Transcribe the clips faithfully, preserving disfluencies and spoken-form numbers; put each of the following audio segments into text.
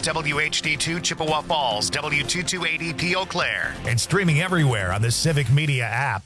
W H D two Chippewa Falls, W two two eight E P Eau Claire. And streaming everywhere on the Civic Media app.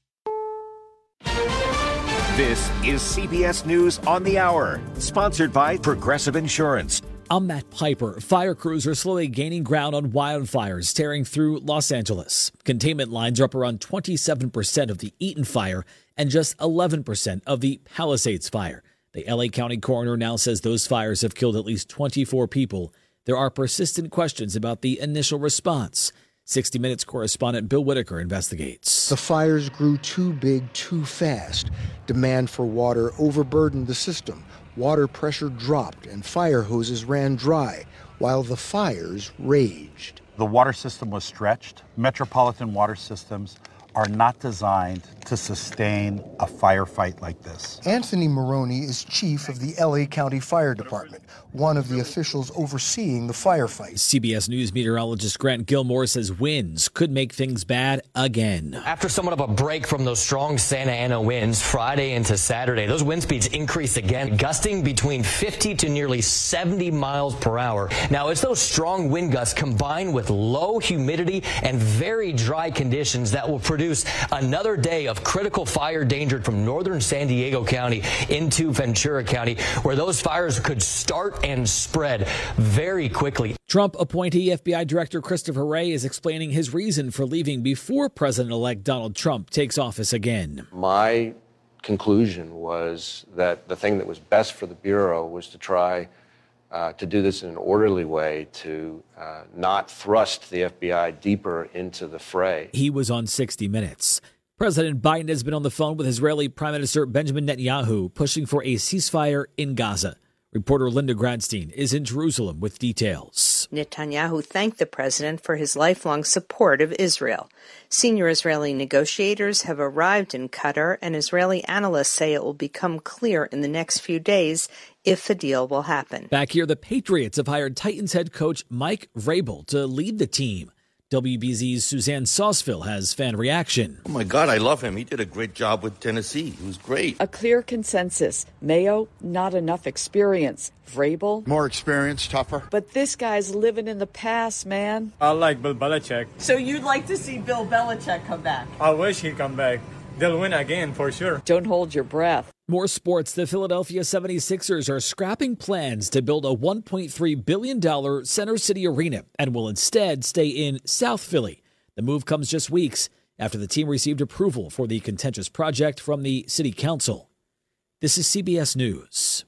This is C B S News on the Hour, sponsored by Progressive Insurance. I'm Matt Piper. Fire crews are slowly gaining ground on wildfires tearing through Los Angeles. Containment lines are up around twenty-seven percent of the Eaton fire and just eleven percent of the Palisades fire. The L A County coroner now says those fires have killed at least twenty-four people. There are persistent questions about the initial response. sixty minutes correspondent Bill Whitaker investigates. The fires grew too big too fast. Demand for water overburdened the system. Water pressure dropped and fire hoses ran dry while the fires raged. The water system was stretched. Metropolitan water systems are not designed to sustain a firefight like this. Anthony Maroney is chief of the L A County Fire Department, one of the officials overseeing the firefight. C B S News meteorologist Grant Gilmore says winds could make things bad again. After somewhat of a break from those strong Santa Ana winds Friday into Saturday, those wind speeds increased again, gusting between fifty to nearly seventy miles per hour. Now, it's those strong wind gusts combined with low humidity and very dry conditions that will produce another day of critical fire danger from northern San Diego County into Ventura County, where those fires could start and spread very quickly. Trump appointee F B I Director Christopher Wray is explaining his reason for leaving before President-elect Donald Trump takes office again. My conclusion was that the thing that was best for the Bureau was to try Uh, to do this in an orderly way, to uh, not thrust the F B I deeper into the fray. He was on sixty minutes. President Biden has been on the phone with Israeli Prime Minister Benjamin Netanyahu, pushing for a ceasefire in Gaza. Reporter Linda Gradstein is in Jerusalem with details. Netanyahu thanked the president for his lifelong support of Israel. Senior Israeli negotiators have arrived in Qatar, and Israeli analysts say it will become clear in the next few days if a deal will happen. Back here, the Patriots have hired Titans head coach Mike Vrabel to lead the team. W B Z's Suzanne Sausville has fan reaction. Oh, my God, I love him. He did a great job with Tennessee. He was great. A clear consensus. Mayo, not enough experience. Vrabel, more experience, tougher. But this guy's living in the past, man. I like Bill Belichick. So you'd like to see Bill Belichick come back? I wish he'd come back. They'll win again for sure. Don't hold your breath. More sports. The Philadelphia seventy-sixers are scrapping plans to build a one point three billion dollars Center City Arena and will instead stay in South Philly. The move comes just weeks after the team received approval for the contentious project from the city council. This is C B S News.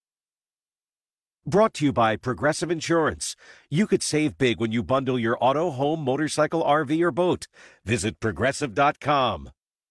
Brought to you by Progressive Insurance. You could save big when you bundle your auto, home, motorcycle, R V, or boat. Visit progressive dot com.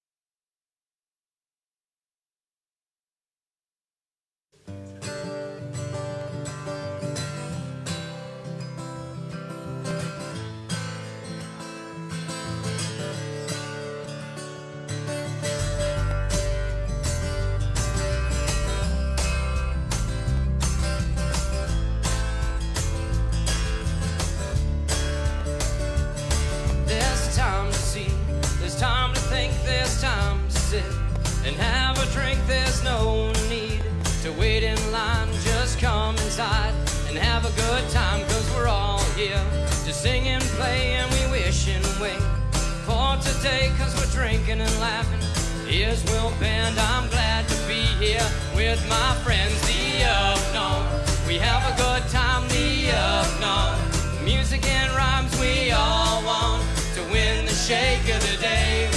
And have a drink, there's no need to wait in line, just come inside and have a good time, cause we're all here to sing and play, and we wish and wait for today, cause we're drinking and laughing. Here's Will Band, I'm glad to be here with my friends, the Unknown. We have a good time, the Unknown. Music and rhymes, we all want to win the shake of the day.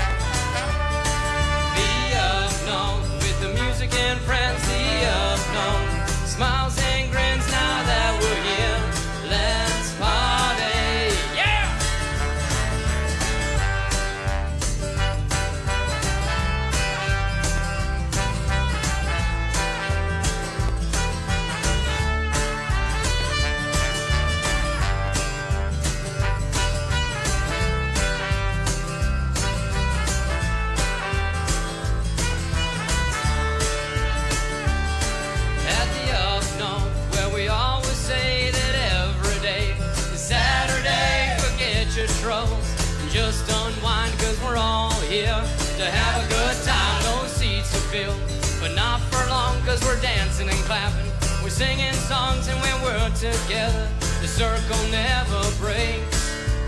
With the music and friends, the Unknown. Smiles and grins now that we're here. Let's party, yeah! Just unwind, cause we're all here to have a good time. No seats to fill, but not for long, cause we're dancing and clapping. We're singing songs, and when we're together, circle never breaks.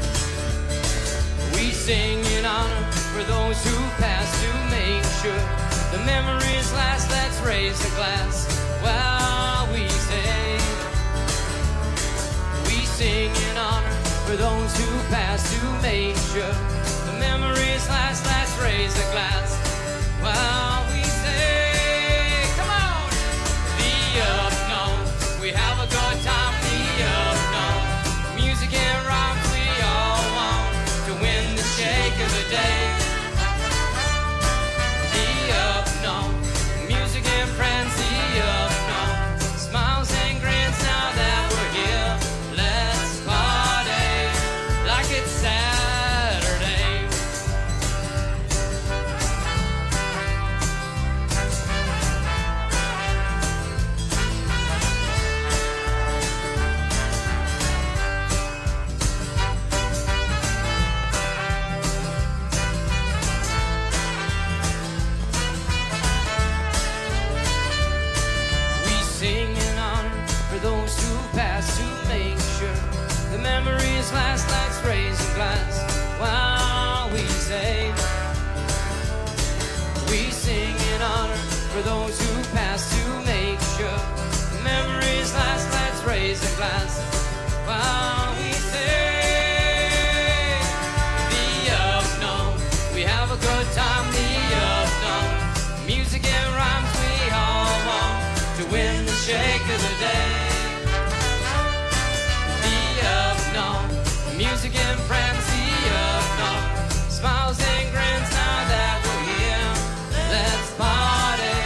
We sing in honor for those who pass to make sure the memories last. Let's raise a glass while we say. We sing in honor for those who pass to make sure the memories last. Let's raise a glass while we say. Come on! The unknown, we have a good time. The unknown, music and rhymes, we all want to win the shake of the day. The unknown, music and friends, the unknown, smiles and grins now that we're here. Let's party like it's Saturday. We sing in honor for those who pass to make sure the memories last. Let's raise a glass while we say. We sing in honor for those who pass to make sure the memories last. Let's raise a glass while we say. The unknown, we have a good time. The unknown, music and rhymes, we all want to win the shake of the day. The unknown, music and friends, the unknown, smiles and grins now that we're here. Let's party.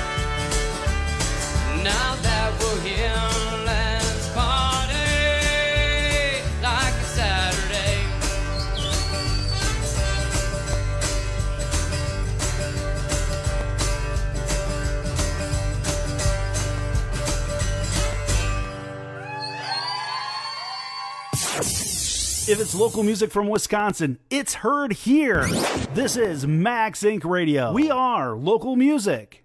Now that we're here, let's party like it's Saturday. If it's local music from Wisconsin, it's heard here. This is Max Inc Radio. We are local music.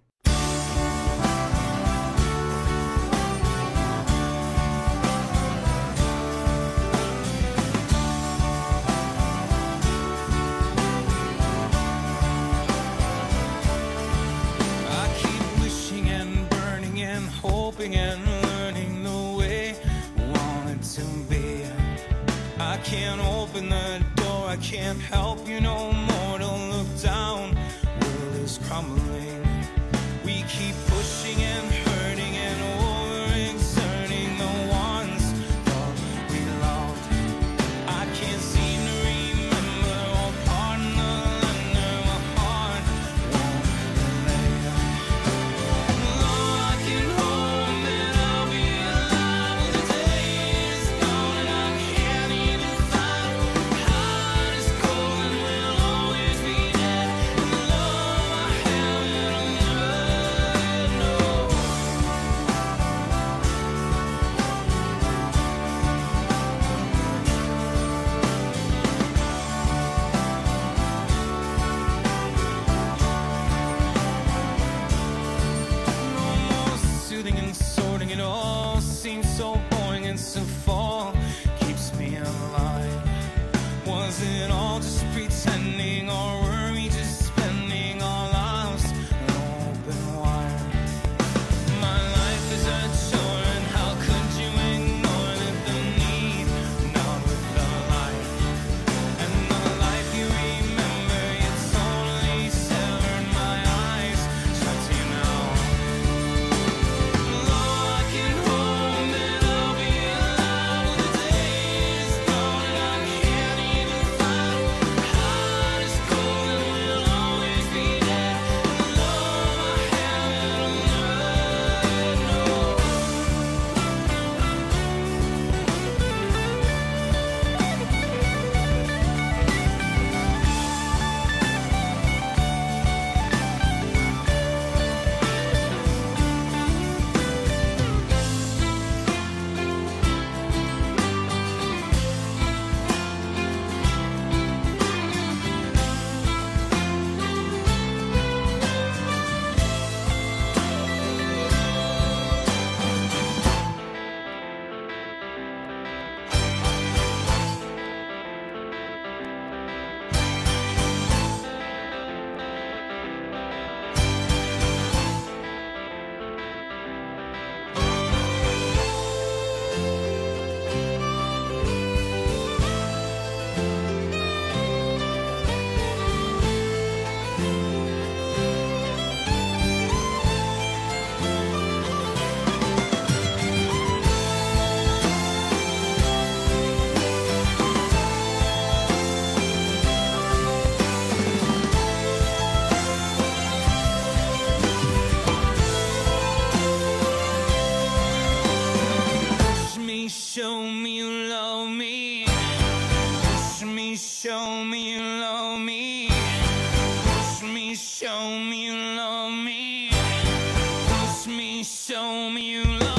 I keep wishing and burning and hoping and learning the way I want it to be. I can't open the door, I can't help you no more to look down. World is crumbling. We keep pushing and hurting and overexerting the ones thought we loved. I can't seem to remember or pardon the lender my heart won't relay. Though I can hope that I'll be alive when the day is gone and I can't even find. Heart is cold and we'll always be dead. And the love I have, it'll never know. me you love me. Push me, show me you love me. Push me, show me you love me. Push me, show me you love me.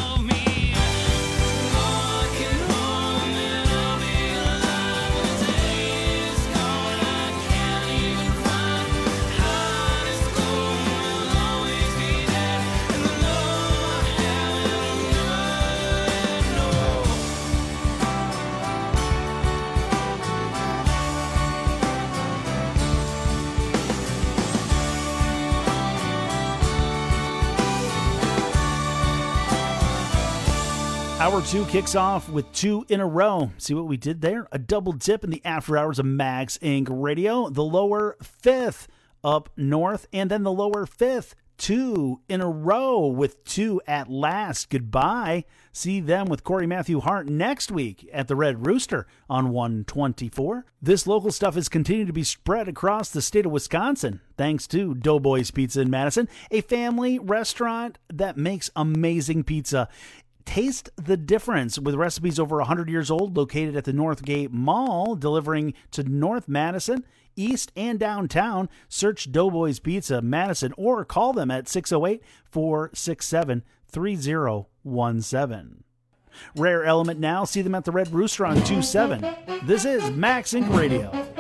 Hour two kicks off with two in a row. See what we did there? A double dip in the after hours of Max Incorporated. Radio. The lower fifth up north, and then the lower fifth, two in a row with two at last. Goodbye. See them with Corey Matthew Hart next week at the Red Rooster on one twenty-four. This local stuff is continuing to be spread across the state of Wisconsin, thanks to Doughboys Pizza in Madison, a family restaurant that makes amazing pizza. Taste the difference with recipes over one hundred years old, located at the Northgate Mall, delivering to North Madison, East, and downtown. Search Doughboys Pizza Madison or call them at six oh eight, four six seven, three oh one seven. Rare Element now. See them at the Red Rooster on two seven. This is Max Incorporated Radio.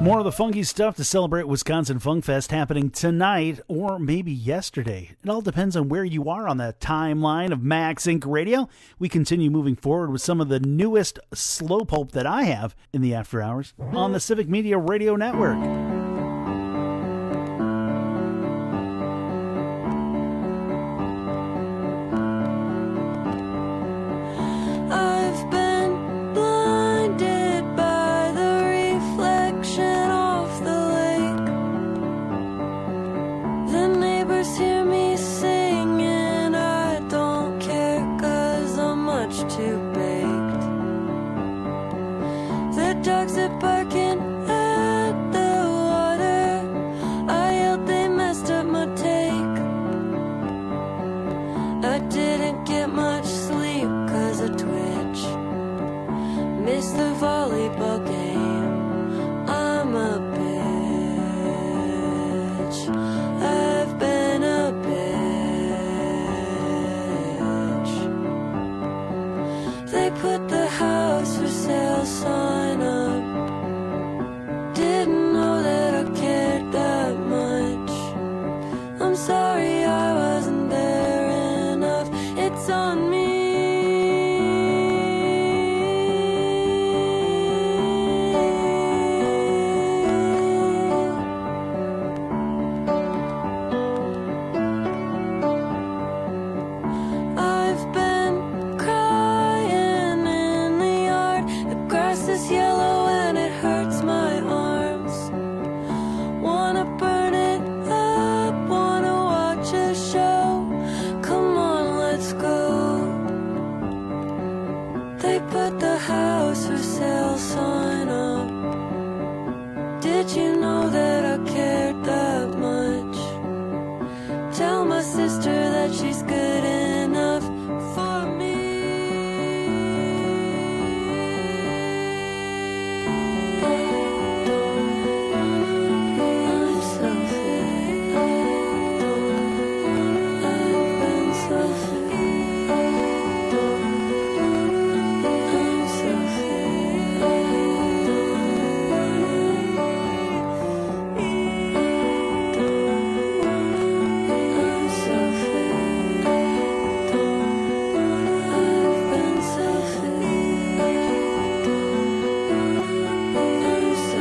More of the funky stuff to celebrate Wisconsin Funk Fest happening tonight or maybe yesterday. It all depends on where you are on the timeline of Max Incorporated. Radio. We continue moving forward with some of the newest slowpoke that I have in the after hours on the Civic Media Radio Network. I've been blinded by the reflection of the lake. The neighbors hear me sing and I don't care 'cause I'm much too baked. The dogs are barking at the water. I yelled they messed up my take. I didn't get much sleep 'cause of Twitch. Missed the volleyball game. I'm a bitch. I've been a bitch. They put the house for sale sign up. Didn't know that I cared that much. I'm sorry I wasn't there enough. It's on me. I've been crying in the yard. The grass is yellow and it hurts my arms. Wanna burn it up, wanna watch a show. Come on, let's go. They put the house for sale sign up. Did you know that I cared that much? Tell my sister that she's good enough for me. I'm so fake. I've been so fake. I'm so fake. I'm so fake. I've been so fake. I'm so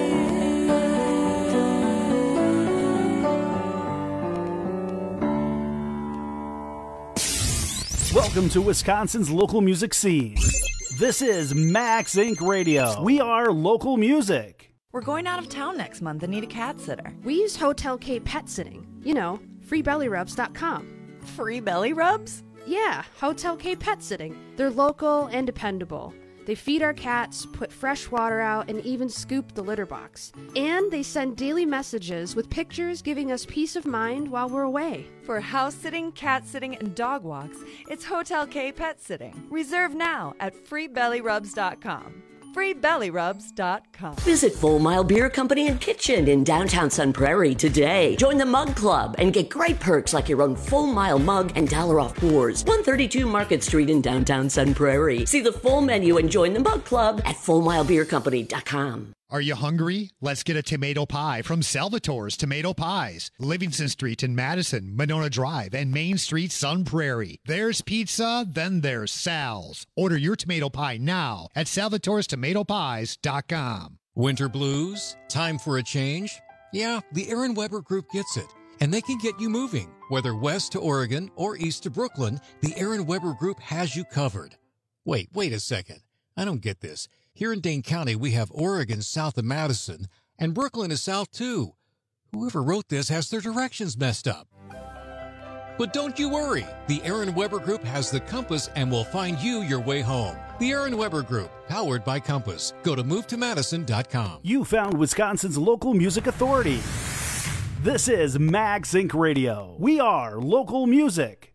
Welcome to Wisconsin's local music scene. This is Max Incorporated. Radio. We are local music. We're going out of town next month and need a cat sitter. We use Hotel K Pet Sitting. You know, free belly rubs dot com. Free belly rubs? Yeah, Hotel K Pet Sitting. They're local and dependable. They feed our cats, put fresh water out, and even scoop the litter box. And they send daily messages with pictures giving us peace of mind while we're away. For house sitting, cat sitting, and dog walks, it's Hotel K Pet Sitting. Reserve now at free belly rubs dot com. free belly rubs dot com. Visit Full Mile Beer Company and Kitchen in downtown Sun Prairie today. Join the Mug Club and get great perks like your own Full Mile mug and dollar off pours. one thirty-two Market Street in downtown Sun Prairie. See the full menu and join the Mug Club at full mile beer company dot com. Are you hungry? Let's get a tomato pie from Salvatore's Tomato Pies. Livingston Street in Madison, Monona Drive, and Main Street, Sun Prairie. There's pizza, then there's Sal's. Order your tomato pie now at salvatores tomato pies dot com. Winter blues? Time for a change? Yeah, the Aaron Weber Group gets it. And they can get you moving. Whether west to Oregon or east to Brooklyn, the Aaron Weber Group has you covered. Wait, wait a second. I don't get this. Here in Dane County, we have Oregon south of Madison, and Brooklyn is south too. Whoever wrote this has their directions messed up. But don't you worry. The Aaron Weber Group has the compass and will find you your way home. The Aaron Weber Group, powered by Compass. Go to move to madison dot com. You found Wisconsin's local music authority. This is Max Incorporated. Radio. We are local music.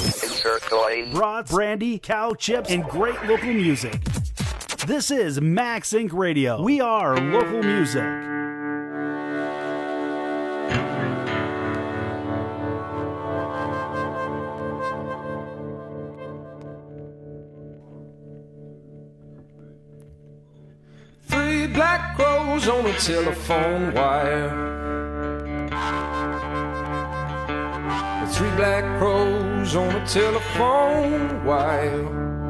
Brats, brandy, cow chips, and great local music. This is Max Incorporated. Radio. We are local music. Three black crows crows on a telephone wire. Three black crows on a telephone wire.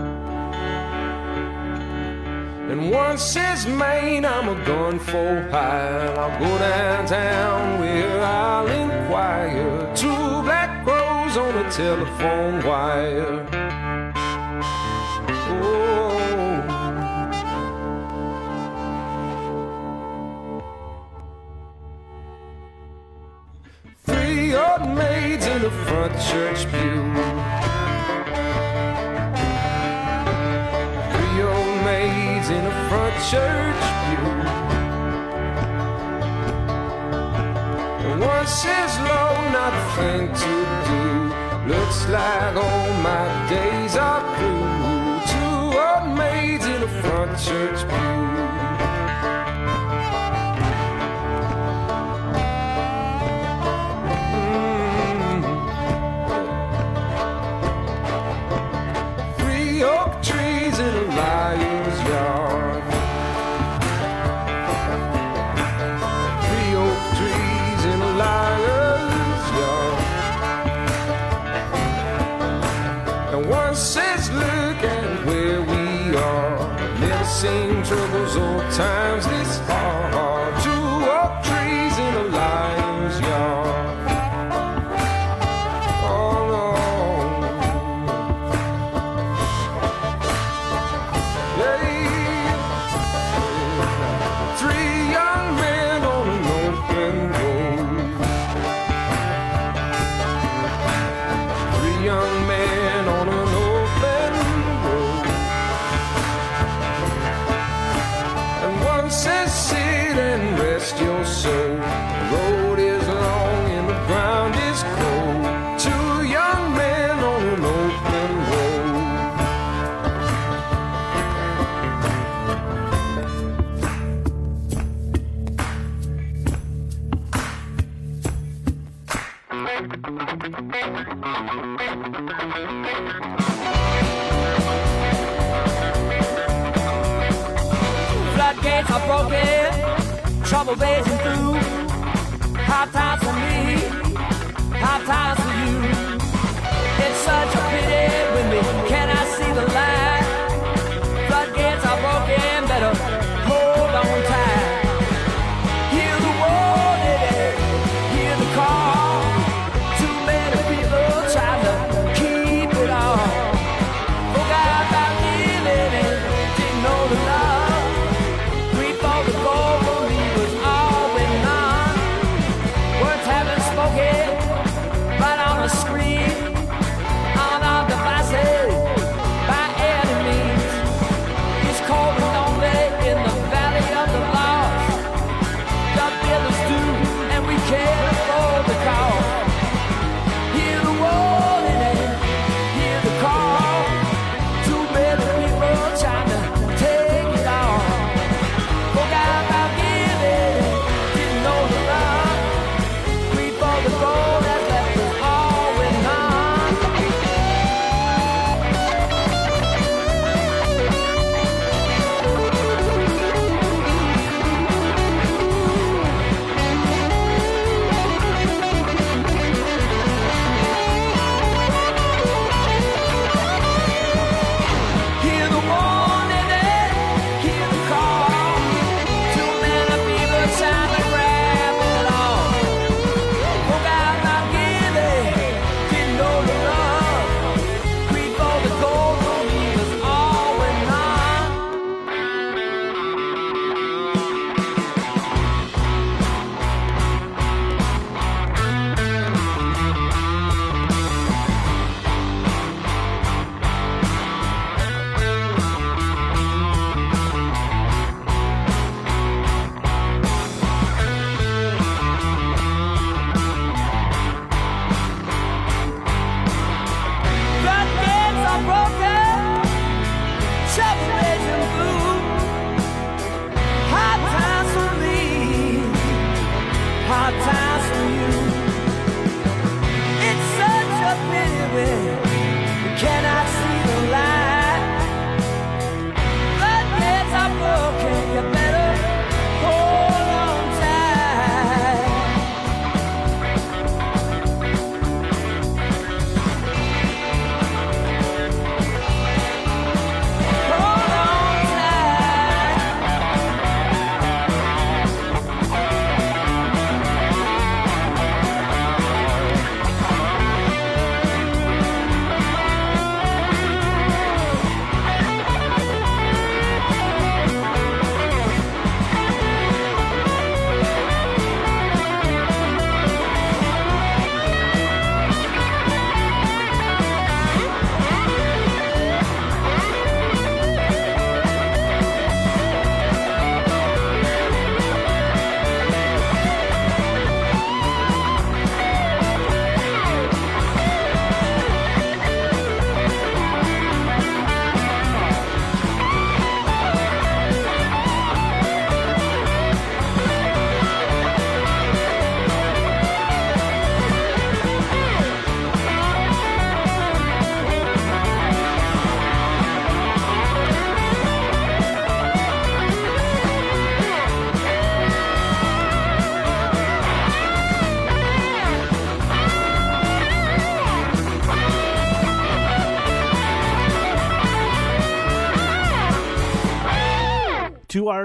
And one says, Maine, I'm a gun for hire. I'll go downtown where I'll inquire. Two black crows on a telephone wire. Oh. Three old maids in the front church pew. Three old maids in the front church pew. And one says, Lord, not a thing to do. Looks like all my days are through. Two old maids in the front church pew. Liar's yard. Three oak trees in a liar's yard. And one says, look at where we are. Never seen troubles or times this hard. Two oak trees in a liar's yard. Your soul. The road is long and the ground is cold. Two young men on an open Floodgates are broken, trouble raging through. Hard times for me, hard times for you. It's such a pity when we cannot see the light. Floodgates are broken, better hold on tight. Hear the warning, hear the call. Too many people trying to keep it on. Forgot about living and didn't know the love. We thought the gold for me was all but none.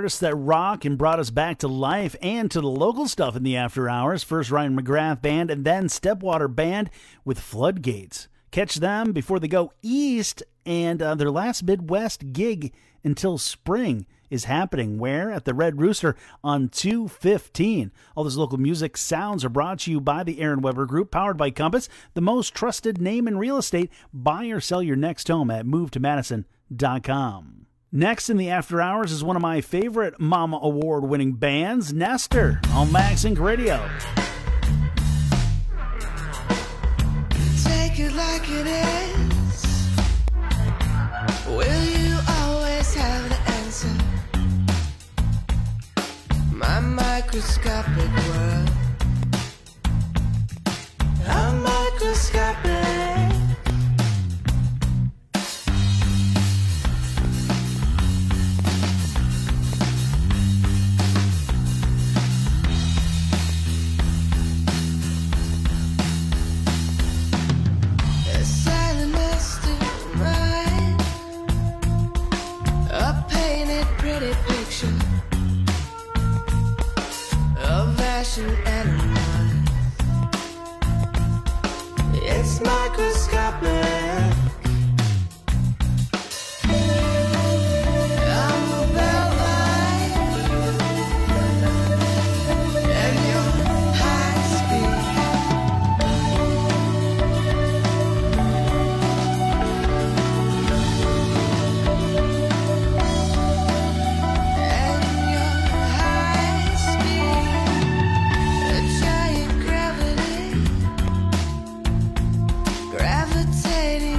artists that rock and brought us back to life and to the local stuff in the after hours. First Ryan McGrath Band and then Stepwater Band with Floodgates. Catch them before they go east, and uh, their last Midwest gig until spring is happening. Where? At the Red Rooster on two fifteen. All those local music sounds are brought to you by the Aaron Weber Group, powered by Compass, the most trusted name in real estate. Buy or sell your next home at move to madison dot com. Next in the After Hours is one of my favorite Mama Award-winning bands, Nestor, on Max Inc Radio. Take it like it is. Will you always have the answer? My microscopic world. I'm microscopic. Animals. It's microscopic. I'm a bellline, and you're high speed. And you're high speed. Giant gravity, gravitating.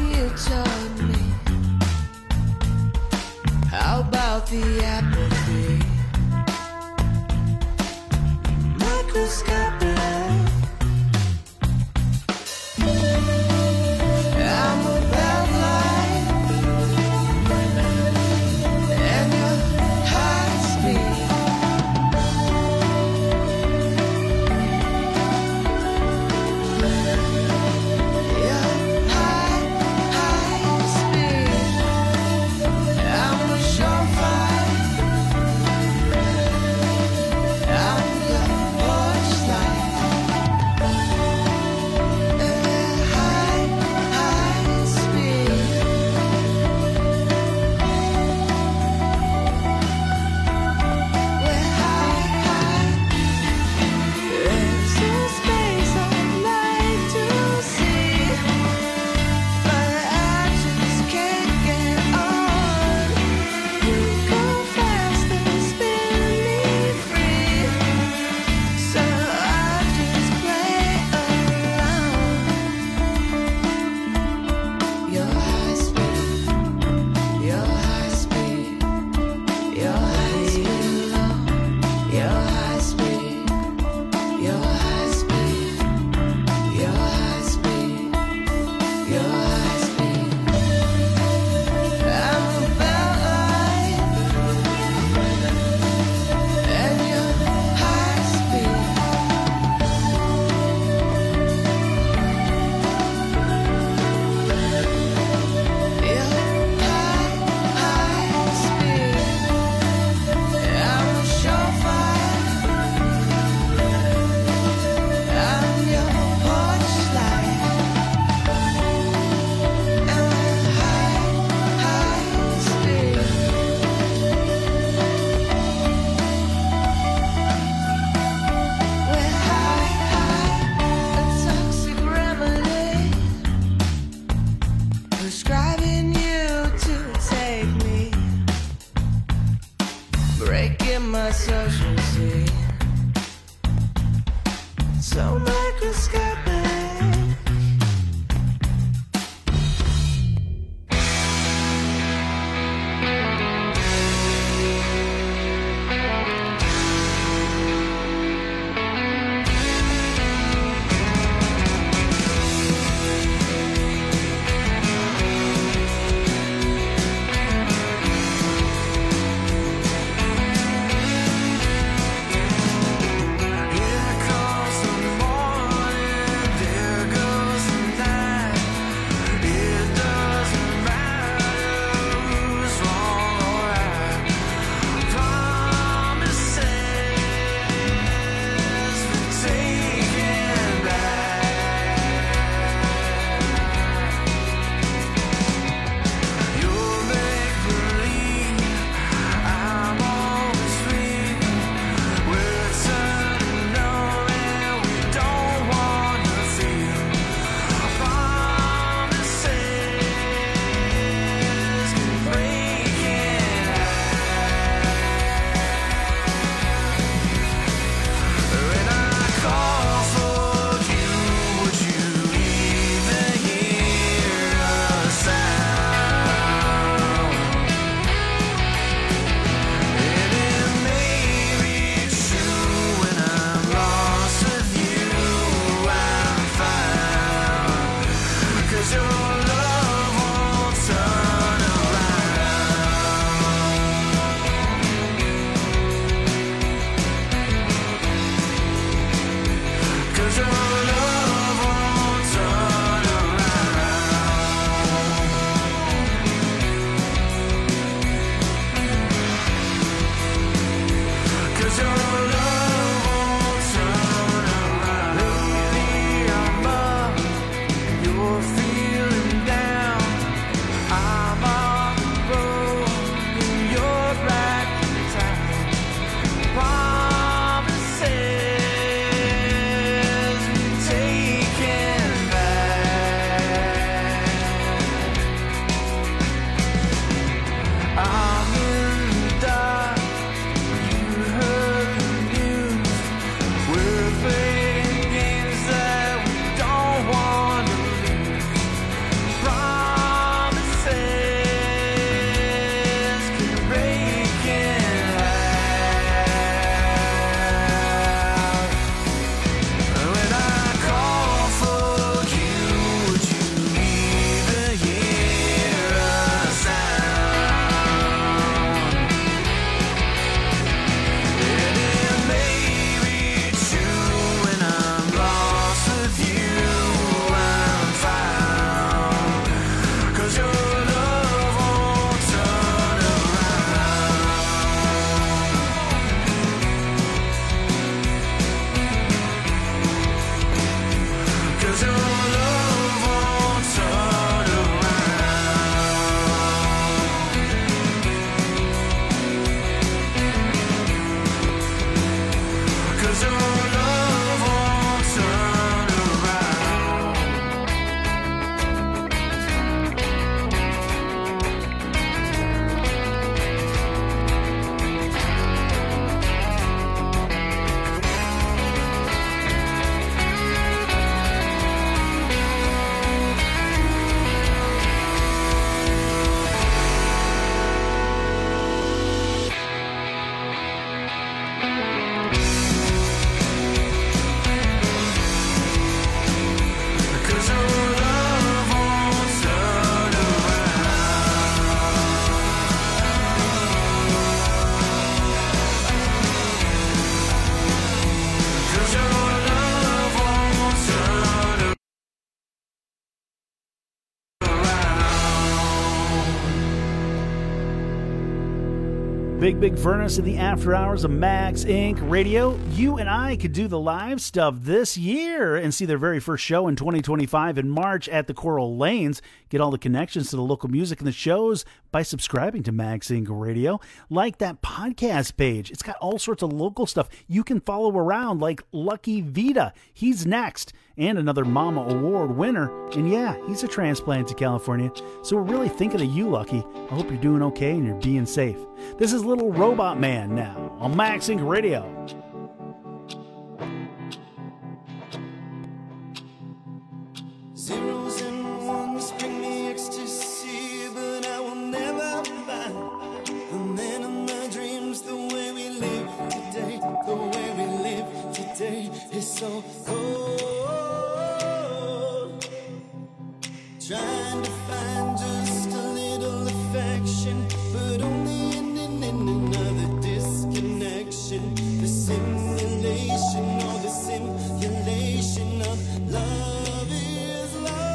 'Cause your love won't turn around. 'Cause your love won't turn around. Because your love won't turn around. 'Cause your love won't turn around. Big Big Furnace in the after hours of Max Incorporated. Radio. You and I could do the live stuff this year and see their very first show in twenty twenty-five in March at the Coral Lanes. Get all the connections to the local music and the shows by subscribing to Max Incorporated Radio. Like that podcast page. It's got all sorts of local stuff you can follow around, like Lucky Vita. He's next. And another Mama Award winner. And yeah, he's a transplant to California. So we're really thinking of you, Lucky. I hope you're doing okay and you're being safe. This is Little Robot Man now on Max Incorporated Radio. Zeros and ones bring me ecstasy, but I will never find the man of my dreams. The way we live today, the way we live today is so cold. Trying to find just a little affection, but only ending in another disconnection. The simulation or the simulation of love is love.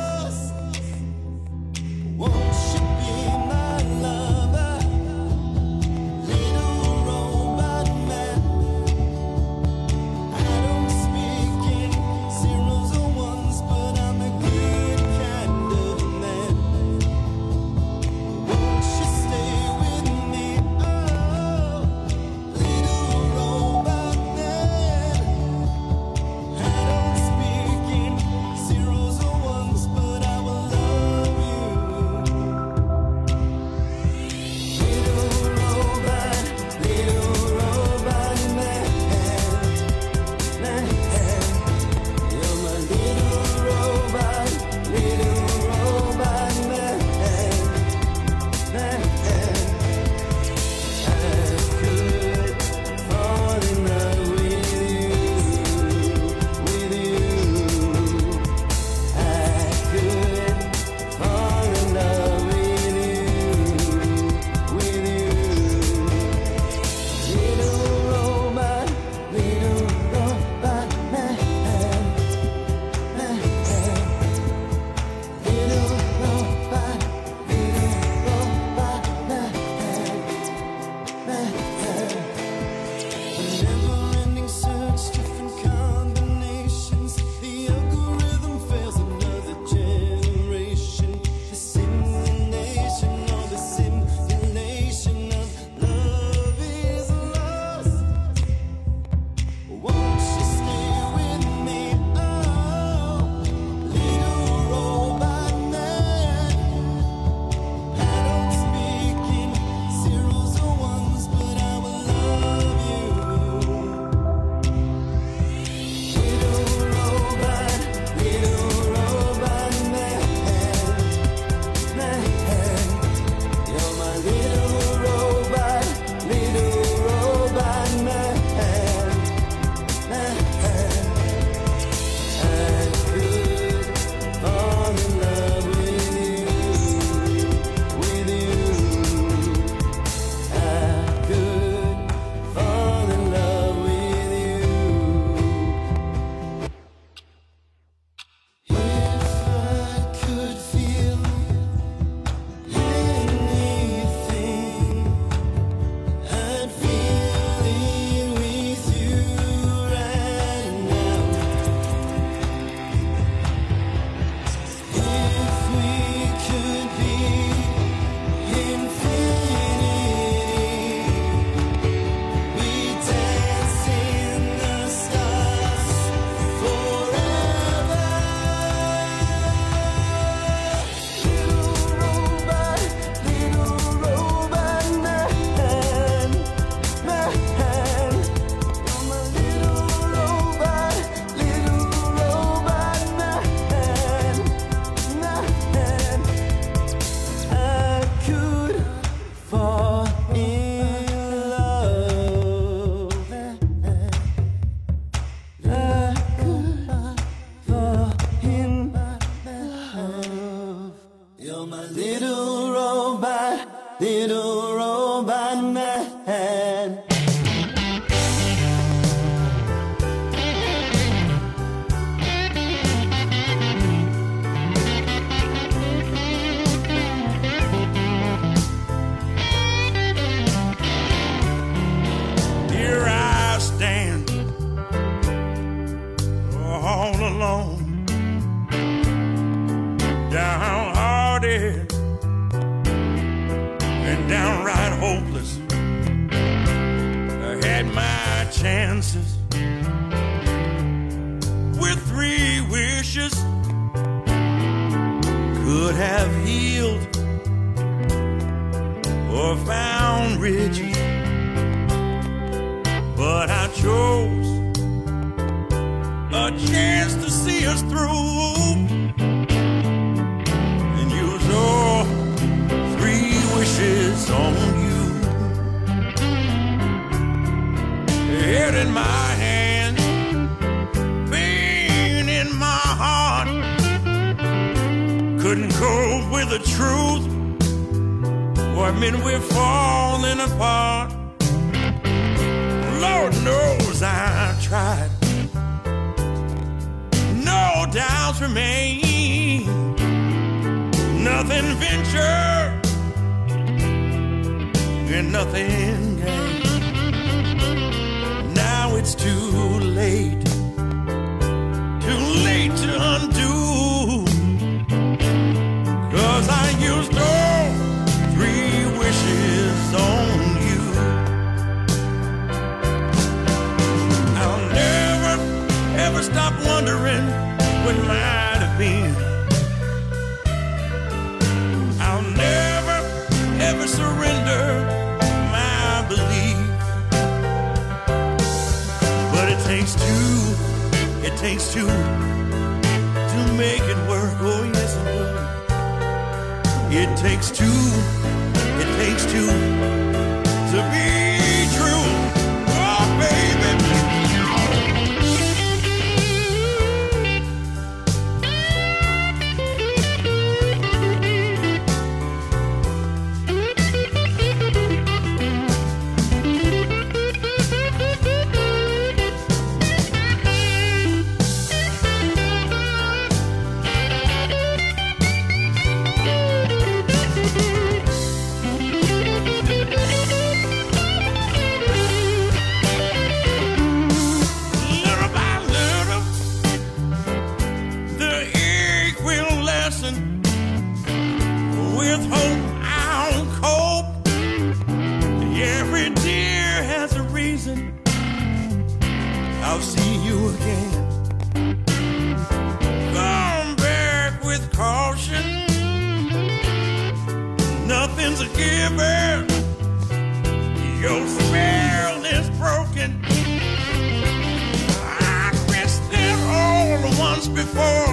all alone, downhearted and downright hopeless. I had my chances with three wishes, could have healed or found riches, but I chose a chance to see us through and use all three wishes on you. Head in my hand, pain in my heart, couldn't cope with the truth, or admit we're falling apart. Lord knows I tried, no doubts remain, nothing ventured and nothing gained. Now it's too late, too late to undo, 'cause I used all three wishes on you. I'll never, ever stop wondering what might have been. I'll never, ever surrender my belief. But it takes two, it takes two to make it work. Oh yes it does. It takes two, it takes two to be true. Oh baby. I'll see you again. Come back with caution. Nothing's a given. Your spell is broken. I missed it all once before.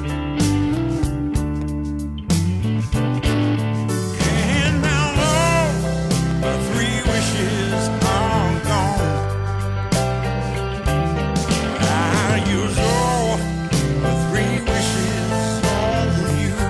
And now all the three wishes are gone. Use all the three wishes on you.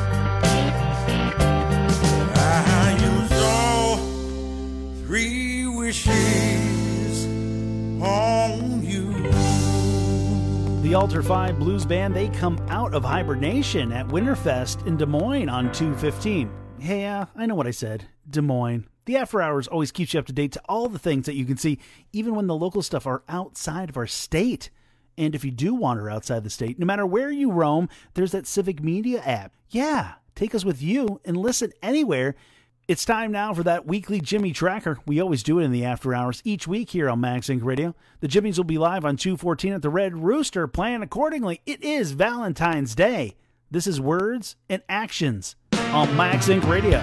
I use all three wishes on you. The Alter five Blues Band, they come out of hibernation at Winterfest in Des Moines on two fifteen. Hey, uh, I know what I said. Des Moines. The After Hours always keeps you up to date to all the things that you can see, even when the local stuff are outside of our state. And if you do wander outside the state, no matter where you roam, there's that Civic Media app. Yeah, take us with you and listen anywhere. It's time now for that weekly Jimmy Tracker. We always do it in the After Hours each week here on Max Inc Radio. The Jimmies will be live on two fourteen at the Red Rooster. Plan accordingly. It is Valentine's Day. This is Words and Actions on Max Inc Radio.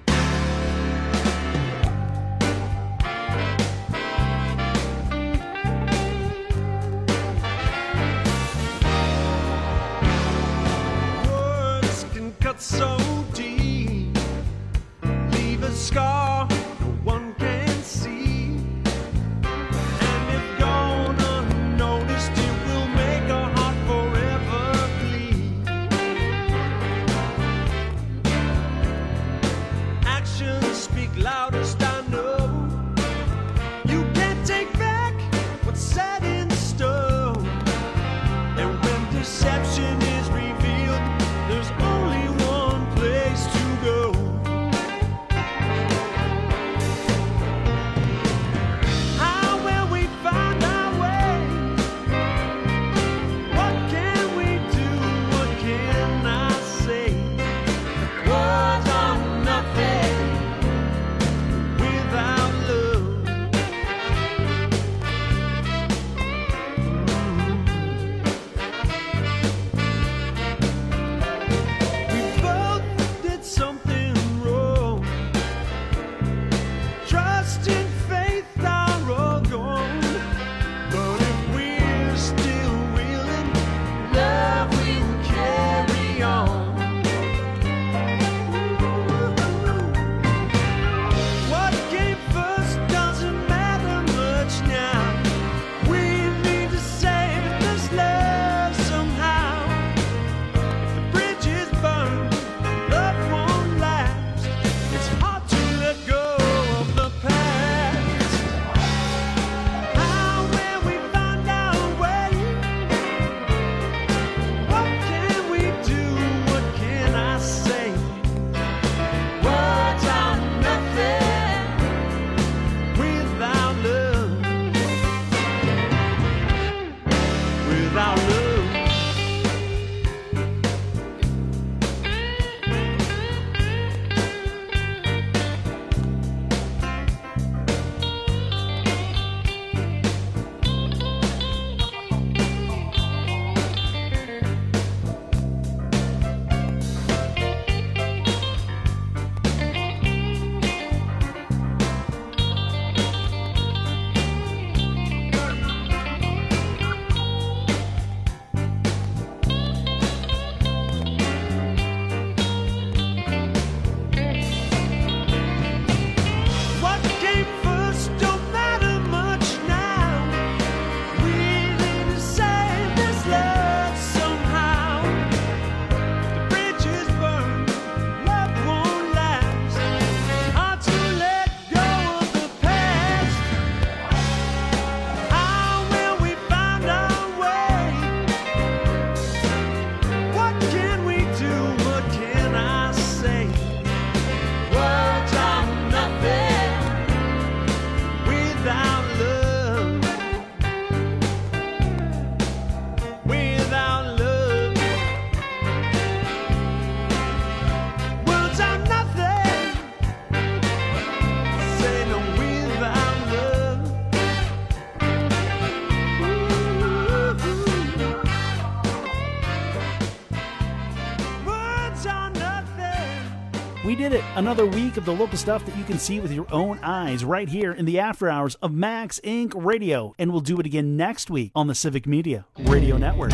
Cut so deep, leave a scar no one can see, and if gone unnoticed, it will make a heart forever bleed. Actions speak loudest, I know. You can't take back what's set in stone, and when deception is revealed, there's only one place We did it. Another week of the local stuff that you can see with your own eyes right here in the after hours of Max Incorporated. Radio. And we'll do it again next week on the Civic Media Radio Network.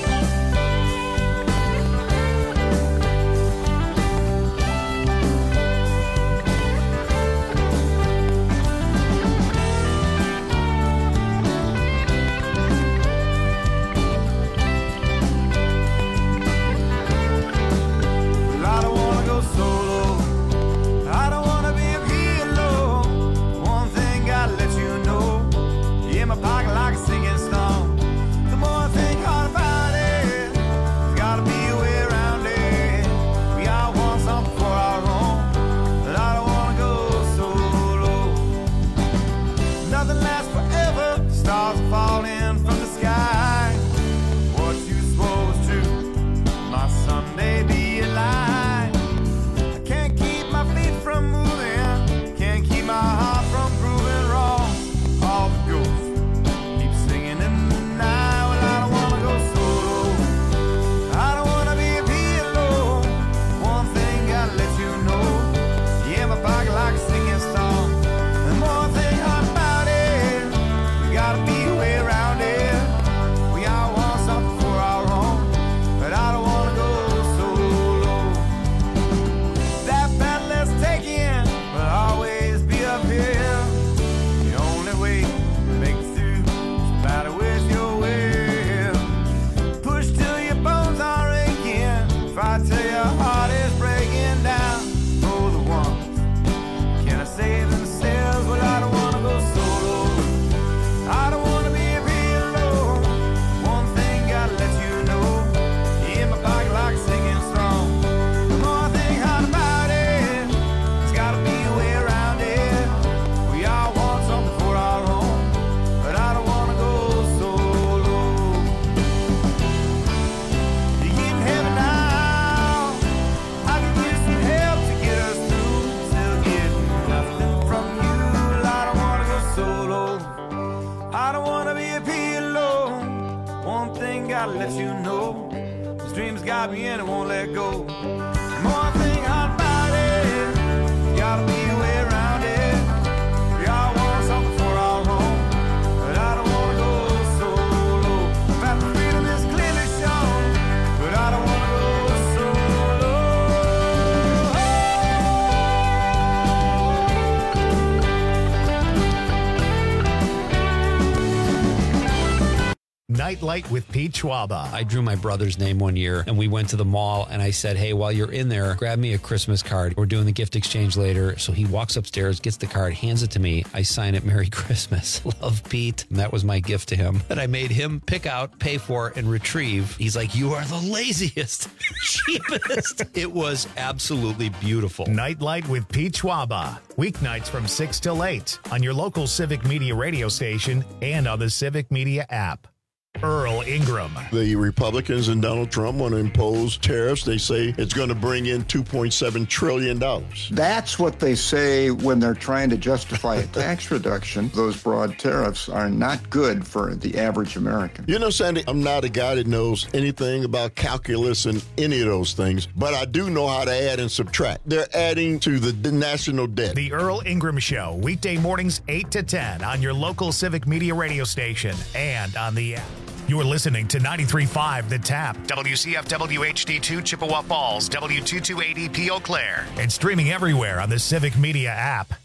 Nightlight with Pete Schwaba. I drew my brother's name one year, and we went to the mall, and I said, hey, while you're in there, grab me a Christmas card. We're doing the gift exchange later. So he walks upstairs, gets the card, hands it to me. I sign it, Merry Christmas. Love, Pete. And that was my gift to him that I made him pick out, pay for, and retrieve. He's like, you are the laziest, cheapest. It was absolutely beautiful. Nightlight with Pete Schwaba. Weeknights from six till eight on your local Civic Media radio station and on the Civic Media app. Earl Ingram. The Republicans and Donald Trump want to impose tariffs. They say it's going to bring in two point seven trillion dollars. That's what they say when they're trying to justify a tax reduction. Those broad tariffs are not good for the average American. You know, Sandy, I'm not a guy that knows anything about calculus and any of those things, but I do know how to add and subtract. They're adding to the national debt. The Earl Ingram Show, weekday mornings eight to ten on your local Civic Media radio station and on the app. You're listening to ninety-three point five The Tap, W C F W H D two Chippewa Falls, W two two eight E P Eau Claire, and streaming everywhere on the Civic Media app.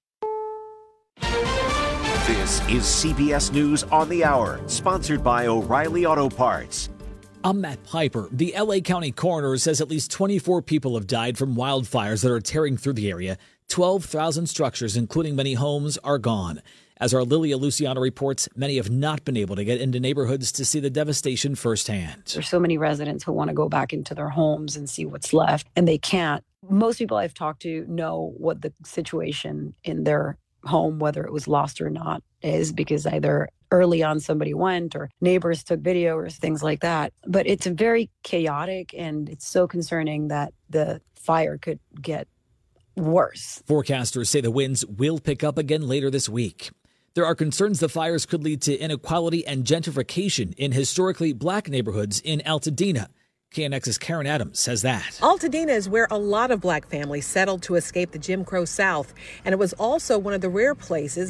This is C B S News on the Hour, sponsored by O'Reilly Auto Parts. I'm Matt Piper. The L A County coroner says at least twenty-four people have died from wildfires that are tearing through the area. twelve thousand structures, including many homes, are gone. As our Lilia Luciano reports, many have not been able to get into neighborhoods to see the devastation firsthand. There's so many residents who want to go back into their homes and see what's left, and they can't. Most people I've talked to know what the situation in their home, whether it was lost or not, is, because either early on somebody went or neighbors took video or things like that. But it's very chaotic, and it's so concerning that the fire could get worse. Forecasters say the winds will pick up again later this week. There are concerns the fires could lead to inequality and gentrification in historically black neighborhoods in Altadena. K N X's Karen Adams says that. Altadena is where a lot of black families settled to escape the Jim Crow South, and it was also one of the rare places